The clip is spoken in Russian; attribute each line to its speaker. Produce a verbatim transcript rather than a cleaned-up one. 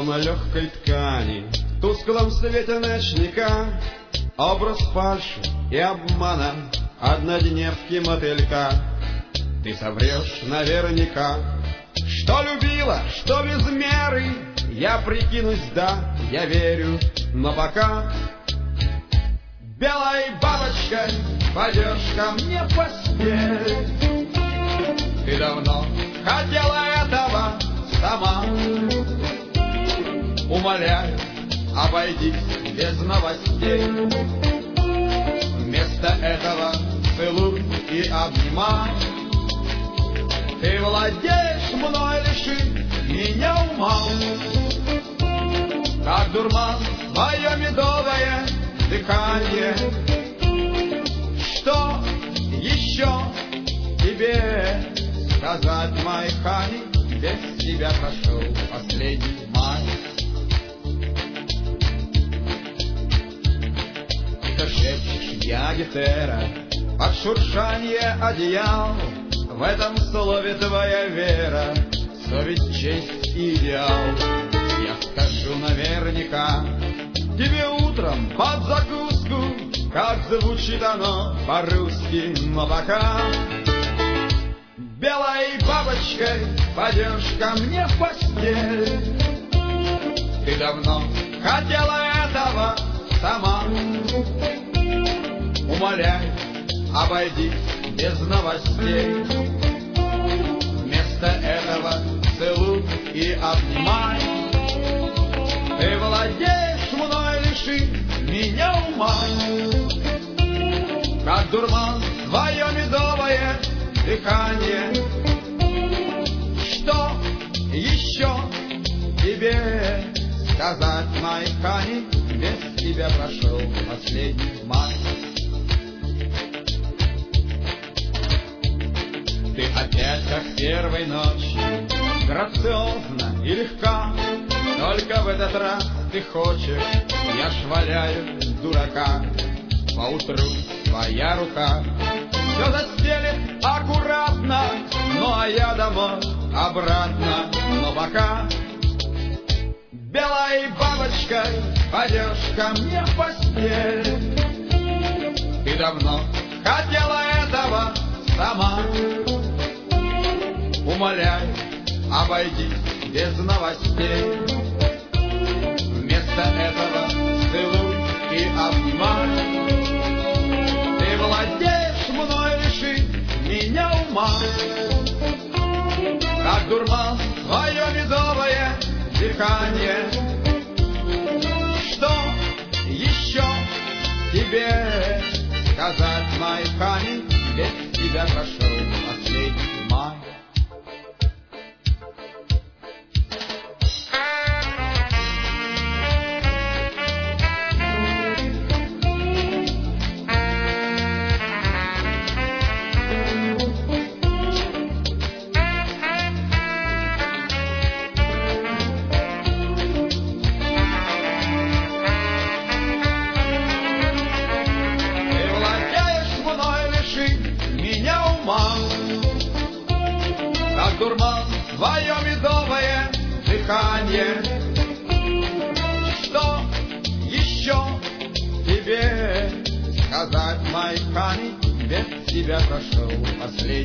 Speaker 1: на легкой ткани, в тусклом свете ночника, образ фальши и обмана, однодневки мотылька. Ты соврешь наверняка, что любила, что без меры. Я прикинусь, да, я верю, но пока белой бабочкой пойдешь ко мне в постель. Ты давно хотела этого сама. Умоляю, обойдись без новостей. Вместо этого целуй и обнимай. Ты владеешь мной, лиши меня ума. Как дурман твое медовое дыхание. Что еще тебе сказать, мой хани? Без тебя прошел последний май. Ты шепчешь, я гетера, под шуршание одеял. В этом слове твоя вера, совесть, честь и идеал. Я скажу наверняка тебе утром под закуску, как звучит оно по-русски, но пока белой бабочкой пойдешь ко мне в постель. Ты давно хотела этого сама. Умоляю, обойдись без новостей. Вместо этого целуй и обнимай. Ты владеешь мной, лиши меня ума. Как дурман твое медовое дыхание. Что еще тебе сказать, мой хани? Без тебя прошел последний май. Ты опять как первой ночи, грациозна и легка. Только в этот раз ты хочешь, я ж валяю дурака. Поутру твоя рука все застелит аккуратно. Ну а я домой обратно. Но пока белой бабочкой пойдешь ко мне в постель. Ты давно хотела этого сама. Умоляю, обойдись без новостей. Вместо этого целуй и обнимай. Ты владеешь мной, лиши меня ума. Как дурман твое медовое дыхание. Что еще тебе сказать, мой хани? Без тебя прошел последний май. Как дурман твое медовое дыхание. Что еще тебе сказать, мой хани? Без тебя прошел последний